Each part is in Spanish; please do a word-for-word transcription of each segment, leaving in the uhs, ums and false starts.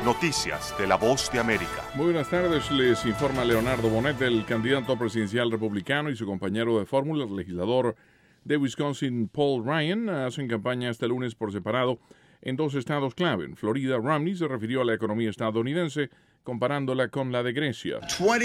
Noticias de la Voz de América. Muy buenas tardes, les informa Leonardo Bonet. El candidato presidencial republicano y su compañero de fórmula, el legislador de Wisconsin, Paul Ryan, hacen campaña este lunes por separado en dos estados clave. En Florida, Romney se refirió a la economía estadounidense comparándola con la de Grecia.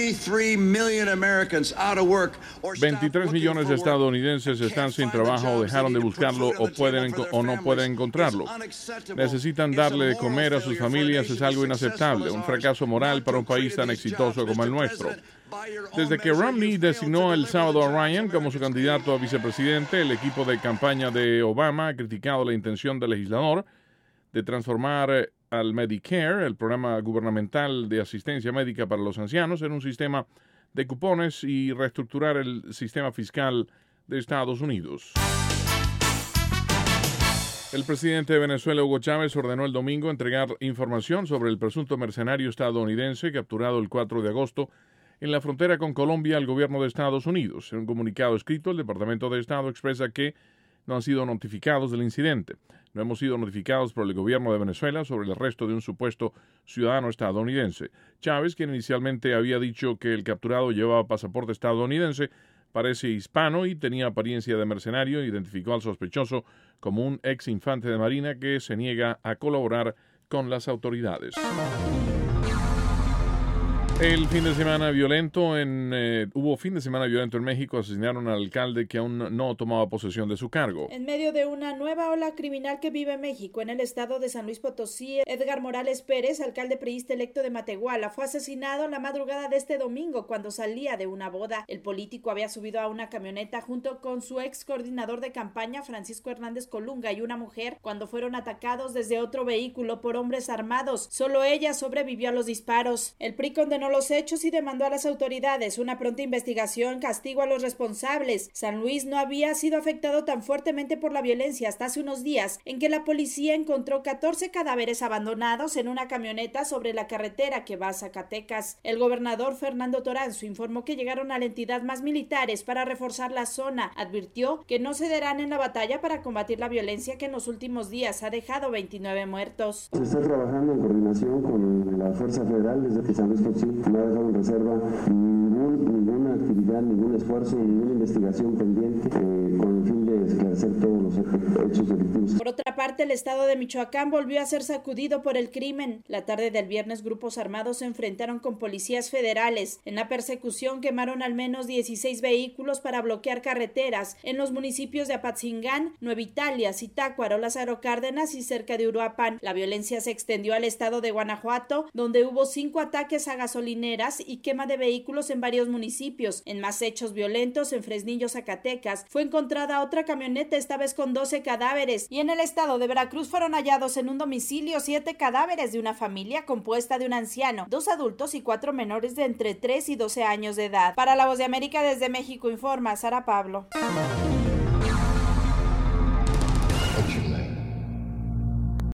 veintitrés millones de estadounidenses están sin trabajo o dejaron de buscarlo o, pueden, o no pueden encontrarlo. Necesitan darle de comer a sus familias, es algo inaceptable, un fracaso moral para un país tan exitoso como el nuestro. Desde que Romney designó el sábado a Ryan como su candidato a vicepresidente, el equipo de campaña de Obama ha criticado la intención del legislador de transformar al Medicare, el programa gubernamental de asistencia médica para los ancianos, en un sistema de cupones y reestructurar el sistema fiscal de Estados Unidos. El presidente de Venezuela, Hugo Chávez, ordenó el domingo entregar información sobre el presunto mercenario estadounidense capturado el cuatro de agosto en la frontera con Colombia al gobierno de Estados Unidos. En un comunicado escrito, el Departamento de Estado expresa que no han sido notificados del incidente. No hemos sido notificados por el gobierno de Venezuela sobre el arresto de un supuesto ciudadano estadounidense. Chávez, quien inicialmente había dicho que el capturado llevaba pasaporte estadounidense, parece hispano y tenía apariencia de mercenario, identificó al sospechoso como un ex infante de marina que se niega a colaborar con las autoridades. El fin de semana violento en eh, hubo fin de semana violento en México. Asesinaron al alcalde que aún no tomaba posesión de su cargo. En medio de una nueva ola criminal que vive México en el estado de San Luis Potosí, Edgar Morales Pérez, alcalde priista electo de Matehuala, fue asesinado la madrugada de este domingo cuando salía de una boda. El político había subido a una camioneta junto con su ex coordinador de campaña, Francisco Hernández Colunga, y una mujer cuando fueron atacados desde otro vehículo por hombres armados. Solo ella sobrevivió a los disparos. El P R I condenó los hechos y demandó a las autoridades una pronta investigación, castigo a los responsables. San Luis no había sido afectado tan fuertemente por la violencia hasta hace unos días, en que la policía encontró catorce cadáveres abandonados en una camioneta sobre la carretera que va a Zacatecas. El gobernador Fernando Toranzo informó que llegaron a la entidad más militares para reforzar la zona. Advirtió que no cederán en la batalla para combatir la violencia que en los últimos días ha dejado veintinueve muertos. Se está trabajando en coordinación con la Fuerza Federal desde que San Luis Potosí no ha dejado en reserva ningún, ninguna actividad, ningún esfuerzo, ninguna investigación pendiente eh, con el fin de esclarecer todos los hechos delictivos. Por otra parte, el estado de Michoacán volvió a ser sacudido por el crimen. La tarde del viernes, grupos armados se enfrentaron con policías federales. En la persecución quemaron al menos dieciséis vehículos para bloquear carreteras en los municipios de Apatzingán, Nueva Italia, Zitácuaro, Lázaro Cárdenas y cerca de Uruapan. La violencia se extendió al estado de Guanajuato, donde hubo cinco ataques a gasolineras y quema de vehículos en varios municipios. En más hechos violentos, en Fresnillo, Zacatecas, fue encontrada otra camioneta, esta vez con doce cadáveres. Y en el estado de Veracruz fueron hallados en un domicilio siete cadáveres de una familia compuesta de un anciano, dos adultos y cuatro menores de entre tres y doce años de edad. Para La Voz de América, desde México, informa Sara Pablo.